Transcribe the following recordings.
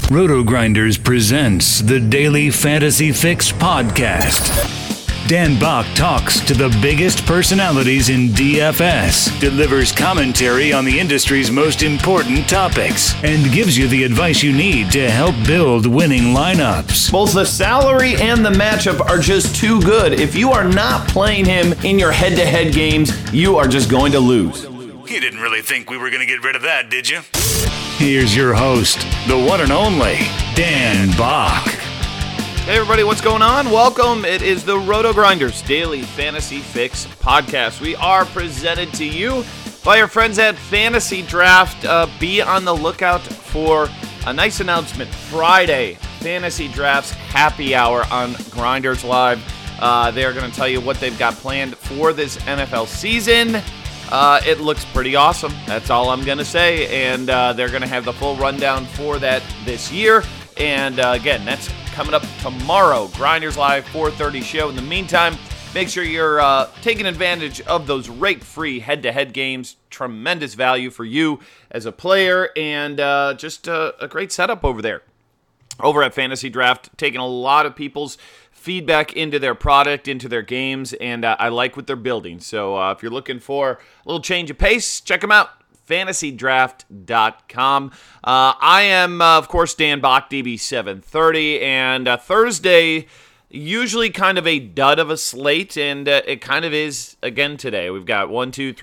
Roto-Grinders presents the Daily Fantasy Fix podcast. Dan Bach talks to the biggest personalities in DFS, delivers commentary on the industry's most important topics, and gives you the advice you need to help build winning lineups. Both the salary and the matchup are just too good. If you are not playing him in your head-to-head games, you are just going to lose. You didn't really think we were going to get rid of that, did you? Here's your host, the one and only Dan Bach. Hey everybody, what's going on? Welcome. It is the Roto-Grinders Daily Fantasy Fix podcast. We are presented to you by our friends at Fantasy Draft. Be on the lookout for a nice announcement. Friday, Fantasy Draft's happy hour on Grinders Live. They are going to tell you what they've got planned for this NFL season. It looks pretty awesome. That's all I'm going to say. And they're going to have the full rundown for that this year. And again, that's coming up tomorrow. Grinders Live, 4:30 show. In the meantime, make sure you're taking advantage of those rate-free head-to-head games. Tremendous value for you as a player. And just a great setup over there. Over at Fantasy Draft, taking a lot of people's feedback into their product, into their games, and I like what they're building. So if you're looking for a little change of pace, check them out, fantasydraft.com. I am, of course, Dan Bach, DB730, and Thursday, usually kind of a dud of a slate, and it kind of is again today. We've got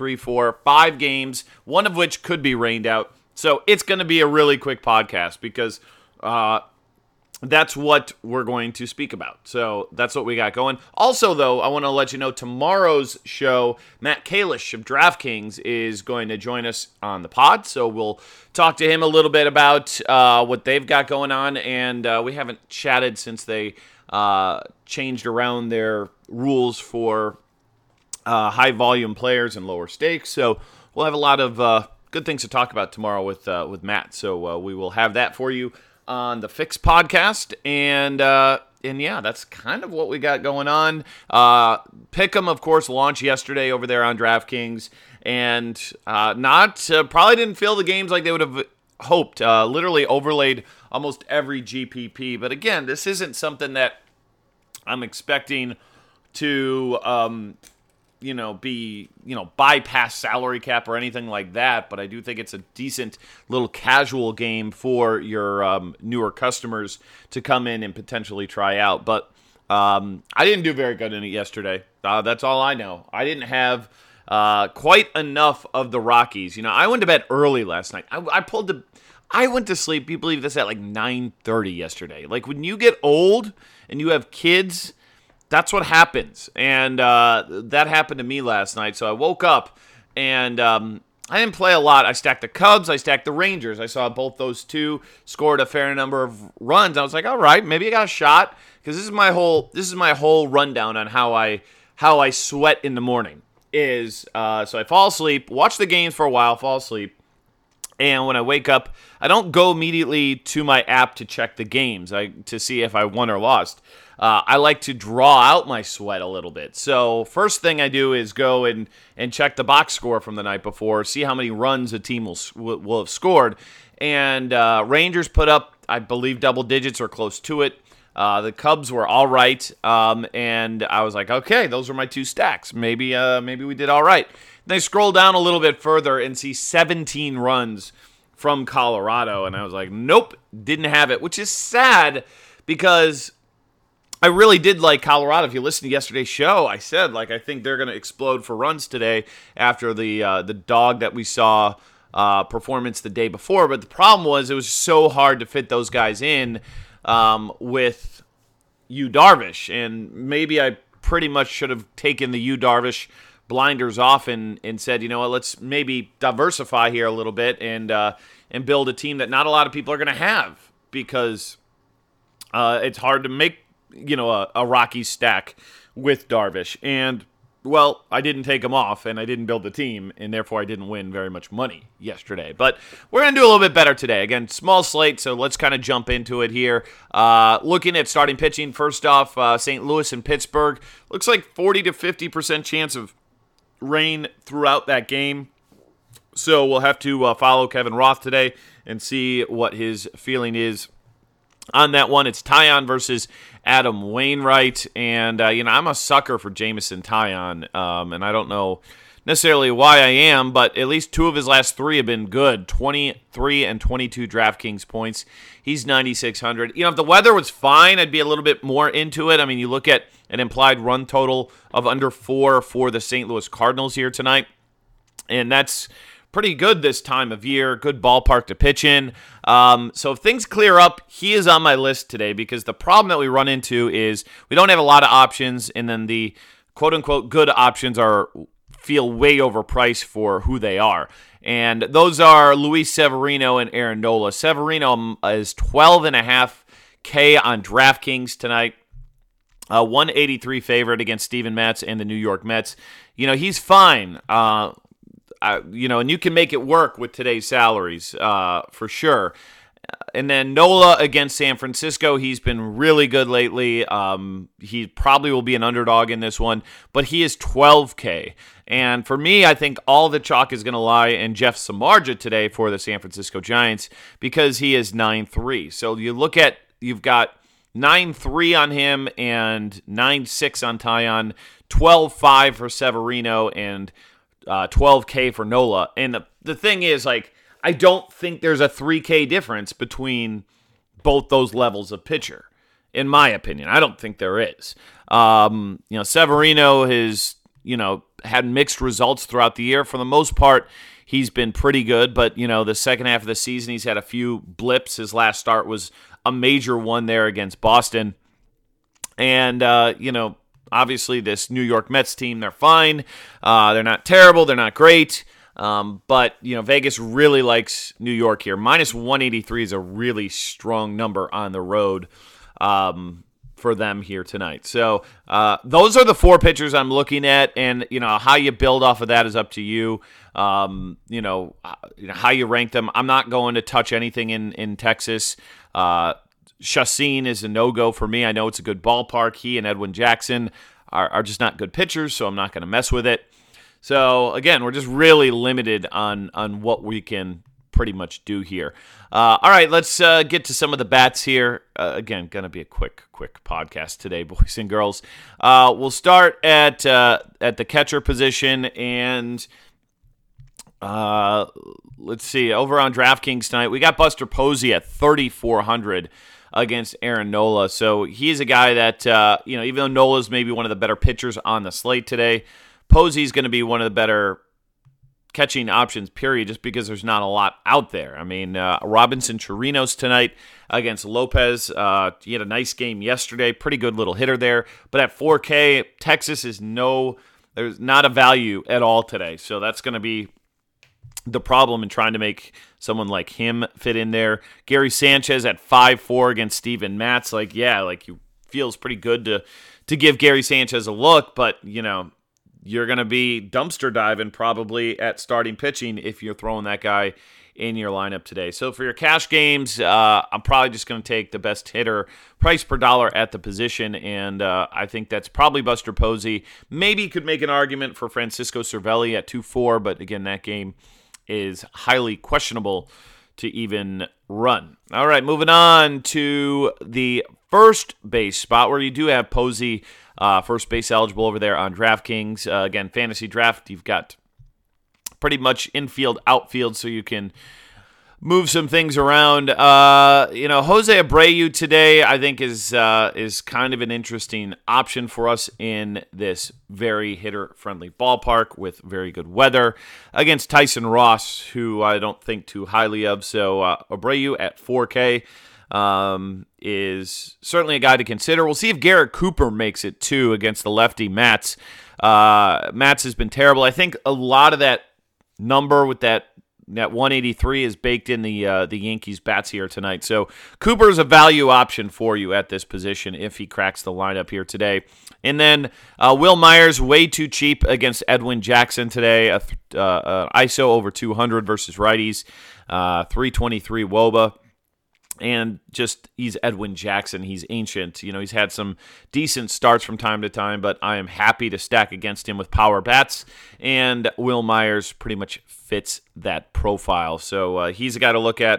5 games, one of which could be rained out. So it's going to be a really quick podcast because that's what we're going to speak about. So that's what we got going. Also, though, I want to let you know tomorrow's show, Matt Kalish of DraftKings is going to join us on the pod. So we'll talk to him a little bit about what they've got going on. And we haven't chatted since they changed around their rules for high-volume players and lower stakes. So we'll have a lot of good things to talk about tomorrow with Matt. So we will have that for you on the Fix podcast, and yeah, that's kind of what we got going on. Pick'em, of course, launched yesterday over there on DraftKings, and probably didn't feel the games like they would have hoped. Literally overlaid almost every GPP, but again, this isn't something that I'm expecting to bypass salary cap or anything like that, but I do think it's a decent little casual game for your newer customers to come in and potentially try out. But I didn't do very good in it yesterday. That's all I know. I didn't have quite enough of the Rockies. I went to bed early last night. I went to sleep, you believe this, at like 9:30 yesterday. Like when you get old and you have kids, that's what happens, and that happened to me last night. So I woke up, and I didn't play a lot. I stacked the Cubs, I stacked the Rangers. I saw both those two scored a fair number of runs. I was like, all right, maybe I got a shot, because this is my whole rundown on how I sweat in the morning. So I fall asleep, watch the games for a while, fall asleep, and when I wake up, I don't go immediately to my app to check the games to see if I won or lost. I like to draw out my sweat a little bit. So first thing I do is go and check the box score from the night before, see how many runs a team will have scored. And Rangers put up, I believe, double digits or close to it. The Cubs were all right, and I was like, okay, those were my two stacks. Maybe we did all right. Then I scroll down a little bit further and see 17 runs from Colorado, and I was like, nope, didn't have it, which is sad because I really did like Colorado. If you listened to yesterday's show, I said, I think they're going to explode for runs today after the dog that we saw performance the day before. But the problem was it was so hard to fit those guys in with Yu Darvish. And maybe I pretty much should have taken the Yu Darvish blinders off and said, you know what, let's maybe diversify here a little bit and build a team that not a lot of people are going to have, because it's hard to make a Rocky stack with Darvish. And, well, I didn't take him off, and I didn't build the team, and therefore I didn't win very much money yesterday. But we're going to do a little bit better today. Again, small slate, so let's kind of jump into it here. Looking at starting pitching, first off, St. Louis and Pittsburgh. Looks like 40 to 50% chance of rain throughout that game. So we'll have to follow Kevin Roth today and see what his feeling is on that one. It's Taillon versus Adam Wainwright, and I'm a sucker for Jameson Taillon, and I don't know necessarily why I am, but at least 2 of his last 3 have been good, 23 and 22 DraftKings points. He's 9,600. If the weather was fine, I'd be a little bit more into it. I mean, you look at an implied run total of under 4 for the St. Louis Cardinals here tonight, and that's pretty good this time of year. Good ballpark to pitch in. So if things clear up, he is on my list today, because the problem that we run into is we don't have a lot of options, and then the quote-unquote good options feel way overpriced for who they are. And those are Luis Severino and Aaron Nola. Severino is 12.5K on DraftKings tonight. 183 favorite against Steven Matz and the New York Mets. He's fine. And you can make it work with today's salaries, for sure. And then Nola against San Francisco. He's been really good lately. He probably will be an underdog in this one, but he is 12K. And for me, I think all the chalk is going to lie in Jeff Samardzija today for the San Francisco Giants, because he is 9-3. So you've got 9-3 on him and 9-6 on Taillon, 12-5 for Severino, and 12K for Nola. And the thing is, I don't think there's a 3K difference between both those levels of pitcher, in my opinion. I don't think there is. Severino has, had mixed results throughout the year. For the most part, he's been pretty good, but, the second half of the season, he's had a few blips. His last start was a major one there against Boston. And, obviously this New York Mets team, they're fine. They're not terrible. They're not great. But Vegas really likes New York here. Minus 183 is a really strong number on the road for them here tonight. So those are the 4 pitchers I'm looking at, and how you build off of that is up to you. How you rank them. I'm not going to touch anything in Texas. Chacin is a no-go for me. I know it's a good ballpark. He and Edwin Jackson are just not good pitchers, so I'm not going to mess with it. So, again, we're just really limited on what we can pretty much do here. All right, let's get to some of the bats here. Again, going to be a quick podcast today, boys and girls. We'll start at the catcher position, and let's see. Over on DraftKings tonight, we got Buster Posey at 3,400 against Aaron Nola. So he's a guy that, even though Nola's maybe one of the better pitchers on the slate today, Posey's going to be one of the better catching options, period, just because there's not a lot out there. I mean, Robinson Chirinos tonight against Lopez. He had a nice game yesterday. Pretty good little hitter there. But at 4K, Texas is there's not a value at all today. So that's going to be the problem in trying to make someone like him fit in there. Gary Sanchez at 5-4 against Steven Matz. You feels pretty good to give Gary Sanchez a look, but, you're going to be dumpster diving probably at starting pitching if you're throwing that guy in your lineup today. So for your cash games, I'm probably just going to take the best hitter, price per dollar at the position, and I think that's probably Buster Posey. Maybe you could make an argument for Francisco Cervelli at 2-4, but again, that game is highly questionable to even run. All right, moving on to the first base spot where you do have Posey first base eligible over there on DraftKings. Again, fantasy draft, you've got pretty much infield, outfield, so you can move some things around. Jose Abreu today, I think, is kind of an interesting option for us in this very hitter-friendly ballpark with very good weather against Tyson Ross, who I don't think too highly of. So Abreu at 4K is certainly a guy to consider. We'll see if Garrett Cooper makes it too against the lefty Matz. Matz has been terrible. I think a lot of that number with that 183 is baked in the Yankees bats here tonight. So Cooper is a value option for you at this position if he cracks the lineup here today. And then Will Myers, way too cheap against Edwin Jackson today. ISO over 200 versus righties, 323 WOBA. And just, he's Edwin Jackson. He's ancient. He's had some decent starts from time to time, but I am happy to stack against him with power bats. And Will Myers pretty much fits that profile. So he's a guy to look at.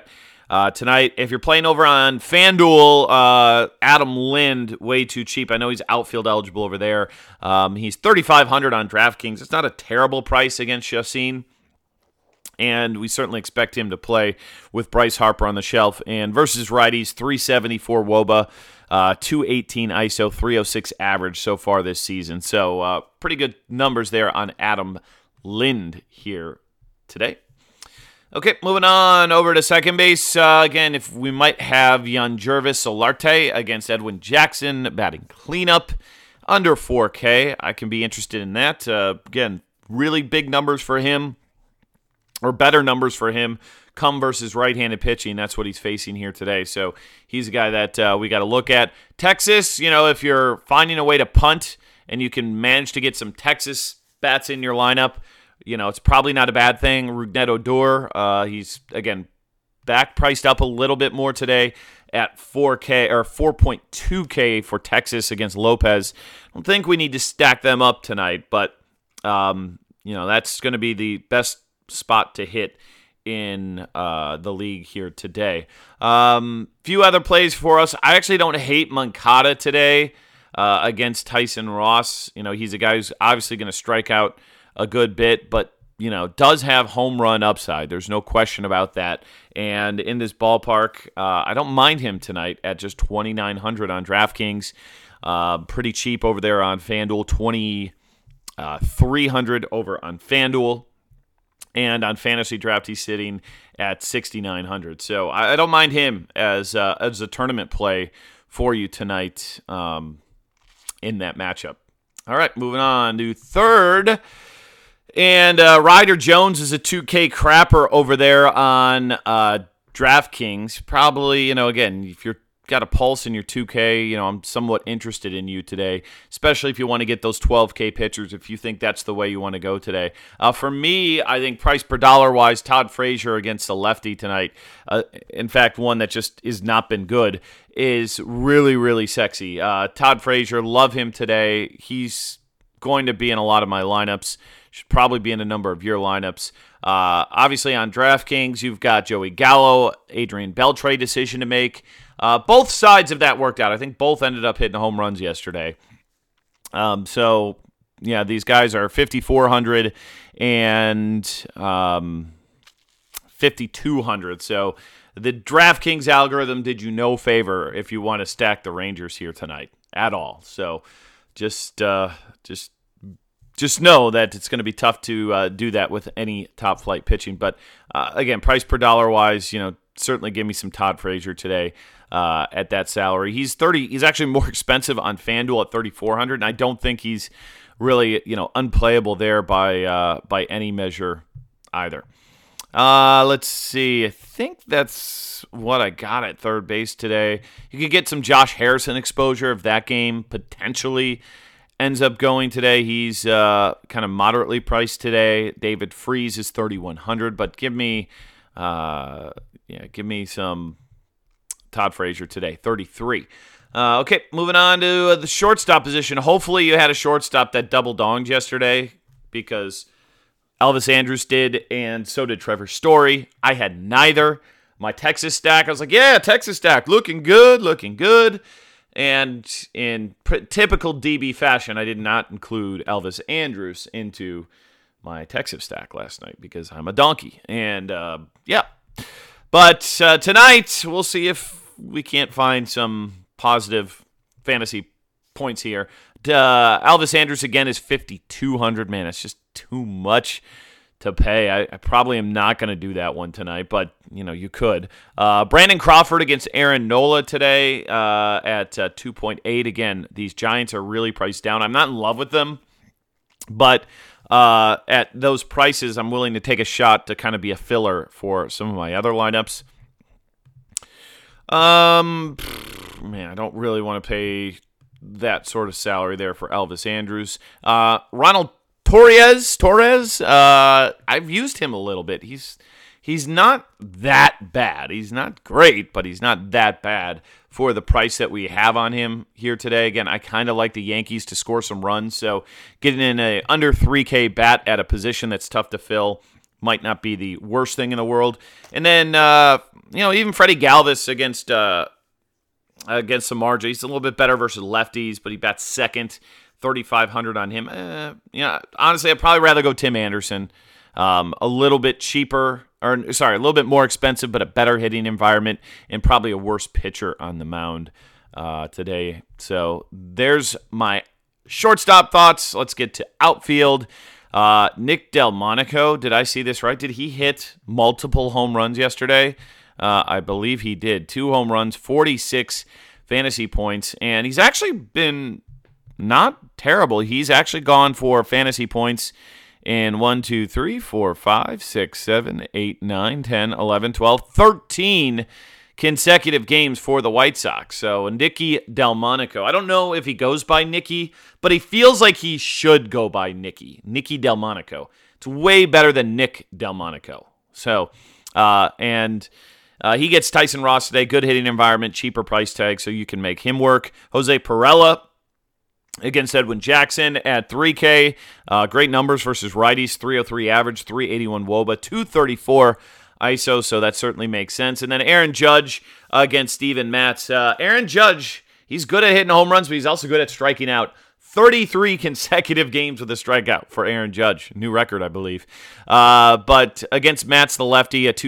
tonight. If you're playing over on FanDuel, Adam Lind, way too cheap. I know he's outfield eligible over there. He's $3,500 on DraftKings. It's not a terrible price against Chacin. And we certainly expect him to play with Bryce Harper on the shelf. And versus righties, 374 WOBA, 218 ISO, 306 average so far this season. So pretty good numbers there on Adam Lind here today. Okay, moving on over to second base. Again, if we might have Yangervis Solarte against Edwin Jackson, batting cleanup, under 4K. I can be interested in that. Again, really big numbers for him, or better numbers for him, come versus right-handed pitching. That's what he's facing here today. So he's a guy that we got to look at. Texas, if you're finding a way to punt and you can manage to get some Texas bats in your lineup, it's probably not a bad thing. Rougned Odor, he's, again, priced up a little bit more today at 4K or 4.2K for Texas against Lopez. I don't think we need to stack them up tonight, but, that's going to be the best spot to hit in the league here today. Few other plays for us. I actually don't hate Moncada today against Tyson Ross. He's a guy who's obviously going to strike out a good bit, but does have home run upside. There's no question about that. And in this ballpark, I don't mind him tonight at just $2,900 on DraftKings. Pretty cheap over there on FanDuel, $2,300 over on FanDuel. And on Fantasy Draft, he's sitting at $6,900. So I don't mind him as a tournament play for you tonight in that matchup. All right, moving on to third. And Ryder Jones is a 2K crapper over there on DraftKings. Probably, again, if you're got a pulse in your 2K, I'm somewhat interested in you today, especially if you want to get those 12K pitchers, if you think that's the way you want to go today. For me, I think price per dollar-wise, Todd Frazier against the lefty tonight, in fact, one that just has not been good, is really, really sexy. Todd Frazier, love him today. He's going to be in a lot of my lineups. Should probably be in a number of your lineups. Obviously, on DraftKings, you've got Joey Gallo, Adrian Beltre decision to make. Both sides of that worked out. I think both ended up hitting home runs yesterday. So, these guys are 5,400 and 5,200. So, the DraftKings algorithm did you no favor if you want to stack the Rangers here tonight at all. So, just know that it's going to be tough to do that with any top flight pitching. But again, price per dollar wise, certainly give me some Todd Frazier today at that salary. He's actually more expensive on FanDuel at $3,400, and I don't think he's really unplayable there by any measure either. Let's see. I think that's what I got at third base today. You could get some Josh Harrison exposure if that game potentially ends up going today. He's kind of moderately priced today. David Freese is $3,100, but give me some Todd Frazier today, $33. Okay, moving on to the shortstop position. Hopefully you had a shortstop that double-donged yesterday because Elvis Andrus did, and so did Trevor Story. I had neither. My Texas stack, I was like, yeah, Texas stack, looking good. And in typical DB fashion, I did not include Elvis Andrus into my Texas stack last night because I'm a donkey. And, But tonight, we'll see if we can't find some positive fantasy points here. Elvis Andrus, again, is $5,200. Man, it's just too much to pay. I probably am not going to do that one tonight, but, you could. Brandon Crawford against Aaron Nola today at 2.8. Again, these Giants are really priced down. I'm not in love with them, but at those prices, I'm willing to take a shot to kind of be a filler for some of my other lineups. Man, I don't really want to pay that sort of salary there for Elvis Andrus. Ronald Torres, I've used him a little bit. He's not that bad. He's not great, but he's not that bad for the price that we have on him here today. Again, I kind of like the Yankees to score some runs, so getting in a under 3K bat at a position that's tough to fill might not be the worst thing in the world. And then, even Freddie Galvis against Samardzija, he's a little bit better versus lefties, but he bats second, 3,500 on him. Honestly, I'd probably rather go Tim Anderson. A little bit cheaper, a little bit more expensive, but a better hitting environment, and probably a worse pitcher on the mound today. So there's my shortstop thoughts. Let's get to outfield. Nick Delmonico, did I see this right? Did he hit multiple home runs yesterday? I believe he did. 2 home runs, 46 fantasy points, and he's actually been not terrible. He's actually gone for fantasy points in 1, 2, 3, 4, 5, 6, 7, 8, 9, 10, 11, 12, 13 consecutive games for the White Sox. So Nicky Delmonico, I don't know if he goes by Nicky, but he feels like he should go by Nicky Delmonico. It's way better than Nick Delmonico. So, he gets Tyson Ross today, good hitting environment, cheaper price tag, so you can make him work. Jose Perella against Edwin Jackson at 3K. Great numbers versus righties, 303 average, 381 WOBA, 234 ISO, so that certainly makes sense. And then Aaron Judge against Steven Matz. Aaron Judge, he's good at hitting home runs, but he's also good at striking out. 33 consecutive games with a strikeout for Aaron Judge. New record, I believe. But against Matz, the lefty, a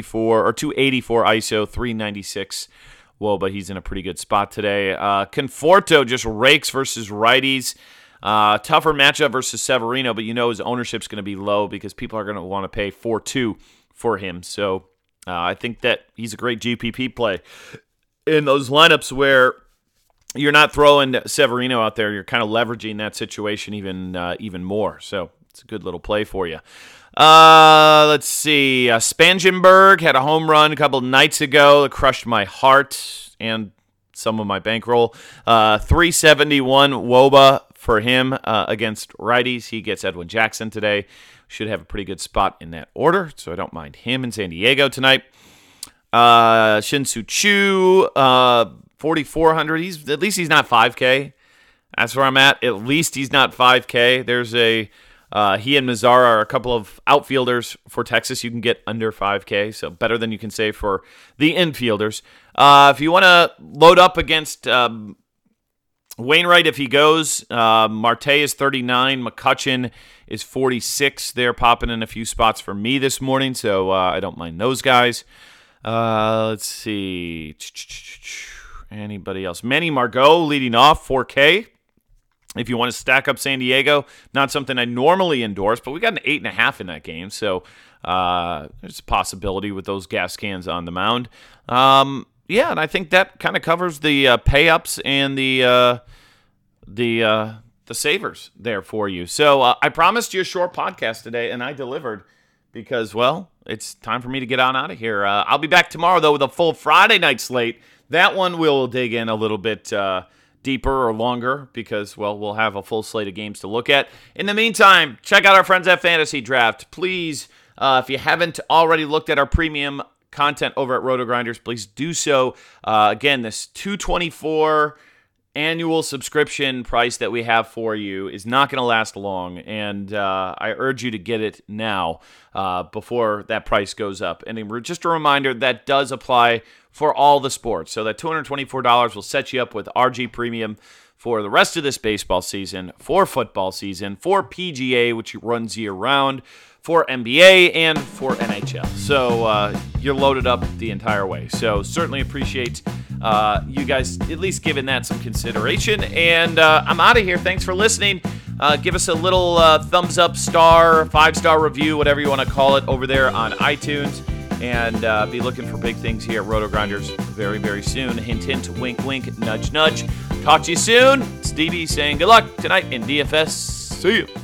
284 ISO, 396 WOBA. He's in a pretty good spot today. Conforto just rakes versus righties. Tougher matchup versus Severino, but his ownership's going to be low because people are going to want to pay 4.2 for him. So I think that he's a great GPP play in those lineups where you're not throwing Severino out there. You're kind of leveraging that situation even more. So it's a good little play for you. Let's see. Spangenberg had a home run a couple nights ago that crushed my heart and some of my bankroll. 371 WOBA for him against righties. He gets Edwin Jackson today. Should have a pretty good spot in that order, so I don't mind him in San Diego tonight. Shin-Soo Choo, 4,400. At least he's not 5K. That's where I'm at. At least he's not 5K. There's he and Mazara are a couple of outfielders for Texas. You can get under 5K, so better than you can say for the infielders. If you want to load up against Wainwright, if he goes, Marte is 39, McCutchen is 46. They're popping in a few spots for me this morning, so I don't mind those guys. Let's see. Anybody else? Manny Margot leading off, 4K. If you want to stack up San Diego, not something I normally endorse, but we got an 8.5 in that game, so there's a possibility with those gas cans on the mound. Yeah, and I think that kind of covers the pay-ups and the savers there for you. So I promised you a short podcast today, and I delivered because, well, it's time for me to get on out of here. I'll be back tomorrow, though, with a full Friday night slate. That one we'll dig in a little bit deeper or longer because, well, we'll have a full slate of games to look at. In the meantime, check out our friends at Fantasy Draft. Please, if you haven't already looked at our premium content over at RotoGrinders, please do so. Again, this $224 annual subscription price that we have for you is not going to last long, and I urge you to get it now before that price goes up. And just a reminder, that does apply for all the sports. So that $224 will set you up with RG Premium for the rest of this baseball season, for football season, for PGA, which runs year-round, for NBA, and for NHL. So you're loaded up the entire way. So certainly appreciate you guys at least giving that some consideration. And I'm out of here. Thanks for listening. Give us a little thumbs up, 5-star review, whatever you want to call it, over there on iTunes. And be looking for big things here at RotoGrinders very, very soon. Hint, hint, wink, wink, nudge, nudge. Talk to you soon. Stevie saying good luck tonight in DFS. See you.